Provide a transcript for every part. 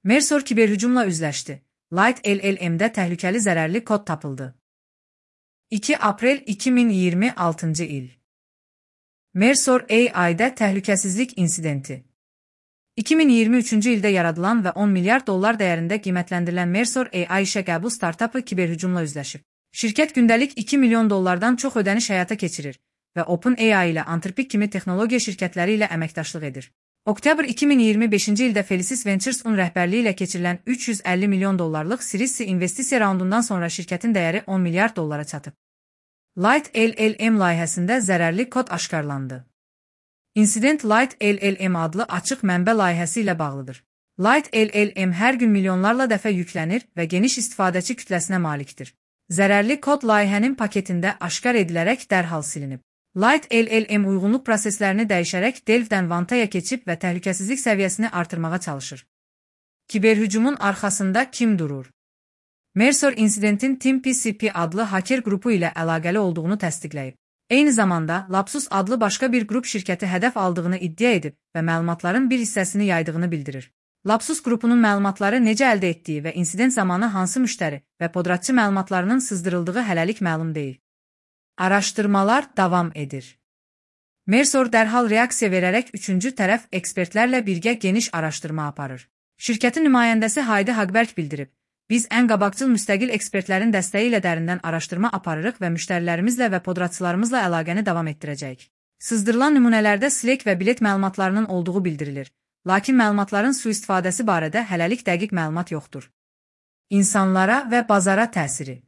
Mersor kiberhücumla üzləşdi. Light LLM-də təhlükəli zərərli kod tapıldı. 2 Aprel 2026 il. Mersor AI-də təhlükəsizlik insidenti. 2023-cü ildə yaradılan və 10 milyard dollar dəyərində qiymətləndirilən Mersor AI işə qəbul startapı kiberhücumla üzləşib. Şirkət gündəlik 2 milyon dollardan çox ödəniş həyata keçirir və OpenAI ilə Anthropic kimi texnologiya şirkətləri ilə əməkdaşlıq edir. Oktyabr 2025-ci ildə Felicis Ventures-un rəhbərliyi ilə keçirilən 350 milyon dollarlıq Series C investisiya raundundan sonra şirkətin dəyəri 10 milyard dollara çatıb. Light LLM layihəsində zərərli kod aşkarlandı. İnsident Light LLM adlı açıq mənbə layihəsi ilə bağlıdır. Light LLM hər gün milyonlarla dəfə yüklənir və geniş istifadəçi kütləsinə malikdir. Zərərli kod layihənin paketində aşkar edilərək dərhal silinib. Light LLM uyğunluq proseslərini dəyişərək Delftdən Vantaya keçib və təhlükəsizlik səviyyəsini artırmağa çalışır. Kiberhücumun arxasında kim durur? Mersor insidentin Team PCP adlı haker qrupu ilə əlaqəli olduğunu təsdiqləyib. Eyni zamanda, Lapsus adlı başqa bir qrup şirkəti hədəf aldığını iddia edib və məlumatların bir hissəsini yaydığını bildirir. Lapsus qrupunun məlumatları necə əldə etdiyi və insident zamanı hansı müştəri və podratçı məlumatlarının sızdırıldığı hələlik məlum deyil. Araşdırmalar davam edir. Mersor dərhal reaksiya verərək üçüncü tərəf ekspertlərlə birgə geniş araşdırma aparır. Şirkətin nümayəndəsi Haydi Hagberg bildirib. Biz ən qabaqcıl müstəqil ekspertlərin dəstəyi ilə dərindən araşdırma aparırıq və müştərilərimizlə və podratçılarımızla əlaqəni davam etdirəcəyik. Sızdırılan nümunələrdə Slack və bilet məlumatlarının olduğu bildirilir, lakin məlumatların sui-istifadəsi barədə hələlik dəqiq məlumat yoxdur. İnsanlara və bazara təsiri.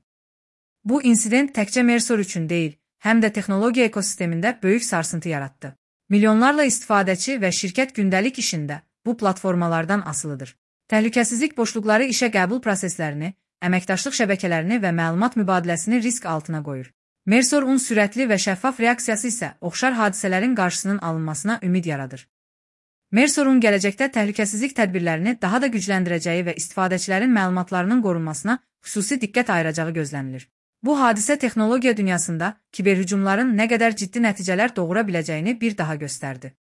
Bu insident təkcə Mersor üçün deyil, həm də texnologiya ekosistemində böyük sarsıntı yaratdı. Milyonlarla istifadəçi və şirkət gündəlik işində bu platformalardan asılıdır. Təhlükəsizlik boşluqları işə qəbul proseslərini, əməkdaşlıq şəbəkələrini və məlumat mübadiləsini risk altına qoyur. Mersor-un sürətli və şəffaf reaksiyası isə oxşar hadisələrin qarşısının alınmasına ümid yaradır. Mersor-un gələcəkdə təhlükəsizlik tədbirlərini daha da gücləndirəcəyi və istifadəçilərin məlumatlarının qorunmasına xüsusi diqqət ayıracağı gözlənilir. Bu hadisə texnologiya dünyasında kiberhücumların nə qədər ciddi nəticələr doğura biləcəyini bir daha göstərdi.